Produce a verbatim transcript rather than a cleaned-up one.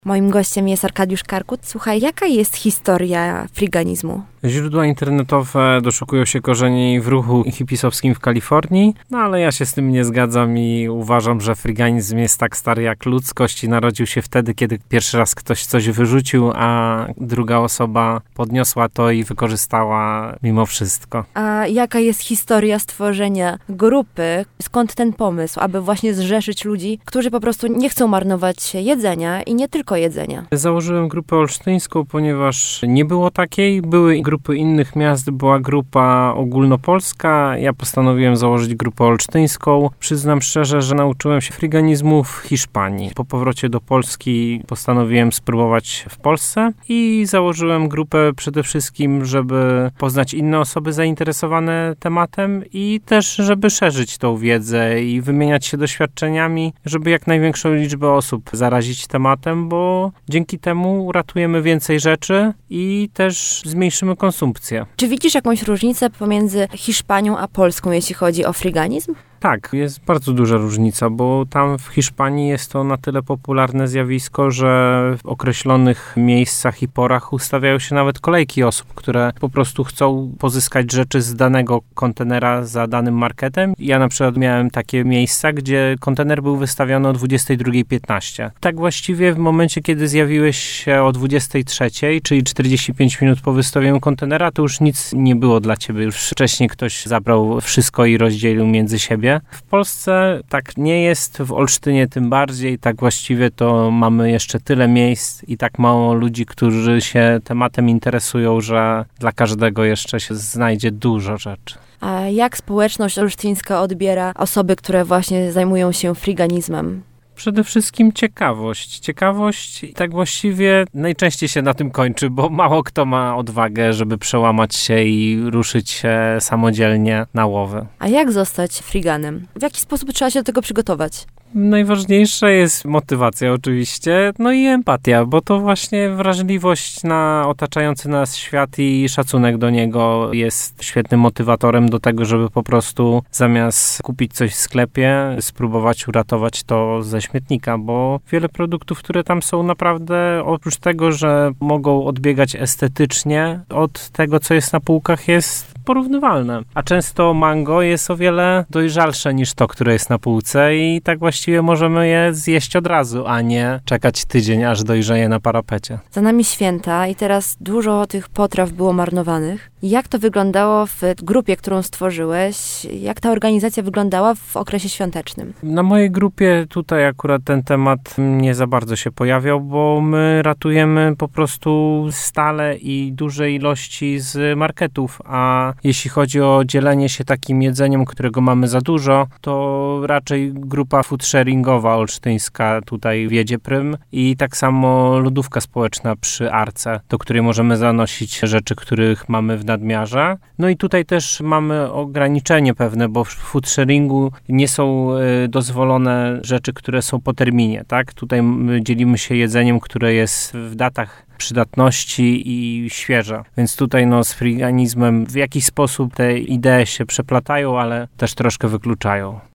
Moim gościem jest Arkadiusz Karkut. Słuchaj, jaka jest historia friganizmu? Źródła internetowe doszukują się korzeni w ruchu hipisowskim w Kalifornii, no ale ja się z tym nie zgadzam i uważam, że friganizm jest tak stary jak ludzkość i narodził się wtedy, kiedy pierwszy raz ktoś coś wyrzucił, a druga osoba podniosła to i wykorzystała mimo wszystko. A jaka jest historia stworzenia grupy? Skąd ten pomysł, aby właśnie zrzeszyć ludzi, którzy po prostu nie chcą marnować jedzenia i nie tylko jedzenia? Założyłem grupę olsztyńską, ponieważ nie było takiej. Były grupy innych miast, była grupa ogólnopolska. Ja postanowiłem założyć grupę olsztyńską. Przyznam szczerze, że nauczyłem się friganizmu w Hiszpanii. Po powrocie do Polski postanowiłem spróbować w Polsce i założyłem grupę przede wszystkim, żeby poznać inne osoby zainteresowane tematem i też, żeby szerzyć tą wiedzę i wymieniać się doświadczeniami, żeby jak największą liczbę osób zarazić tematem, bo dzięki temu uratujemy więcej rzeczy i też zmniejszymy konsumpcję. Czy widzisz jakąś różnicę pomiędzy Hiszpanią a Polską, jeśli chodzi o friganizm? Tak, jest bardzo duża różnica, bo tam w Hiszpanii jest to na tyle popularne zjawisko, że w określonych miejscach i porach ustawiają się nawet kolejki osób, które po prostu chcą pozyskać rzeczy z danego kontenera za danym marketem. Ja na przykład miałem takie miejsca, gdzie kontener był wystawiony o dwudziestej drugiej piętnaście. Tak właściwie w momencie, kiedy zjawiłeś się o dwudziestej trzeciej, czyli czterdzieści pięć minut po wystawieniu kontenera, to już nic nie było dla ciebie. Już wcześniej ktoś zabrał wszystko i rozdzielił między siebie. W Polsce tak nie jest, w Olsztynie tym bardziej, tak właściwie to mamy jeszcze tyle miejsc i tak mało ludzi, którzy się tematem interesują, że dla każdego jeszcze się znajdzie dużo rzeczy. A jak społeczność olsztyńska odbiera osoby, które właśnie zajmują się friganizmem? Przede wszystkim ciekawość. Ciekawość i tak właściwie najczęściej się na tym kończy, bo mało kto ma odwagę, żeby przełamać się i ruszyć się samodzielnie na łowy. A jak zostać friganem? W jaki sposób trzeba się do tego przygotować? Najważniejsza jest motywacja oczywiście, no i empatia, bo to właśnie wrażliwość na otaczający nas świat i szacunek do niego jest świetnym motywatorem do tego, żeby po prostu zamiast kupić coś w sklepie, spróbować uratować to ze śmietnika, bo wiele produktów, które tam są naprawdę, oprócz tego, że mogą odbiegać estetycznie od tego, co jest na półkach, jest porównywalne. A często mango jest o wiele dojrzalsze niż to, które jest na półce i tak właściwie możemy je zjeść od razu, a nie czekać tydzień, aż dojrzeje na parapecie. Za nami święta i teraz dużo tych potraw było marnowanych. Jak to wyglądało w grupie, którą stworzyłeś? Jak ta organizacja wyglądała w okresie świątecznym? Na mojej grupie tutaj akurat ten temat nie za bardzo się pojawiał, bo my ratujemy po prostu stale i duże ilości z marketów, a jeśli chodzi o dzielenie się takim jedzeniem, którego mamy za dużo, to raczej grupa food sharingowa olsztyńska tutaj wiedzie prym i tak samo lodówka społeczna przy Arce, do której możemy zanosić rzeczy, których mamy w nadmiarze. No i tutaj też mamy ograniczenie pewne, bo w food sharingu nie są y, dozwolone rzeczy, które są po terminie, tak? Tutaj dzielimy się jedzeniem, które jest w datach przydatności i świeże. Więc tutaj no, z friganizmem w jakiś sposób te idee się przeplatają, ale też troszkę wykluczają.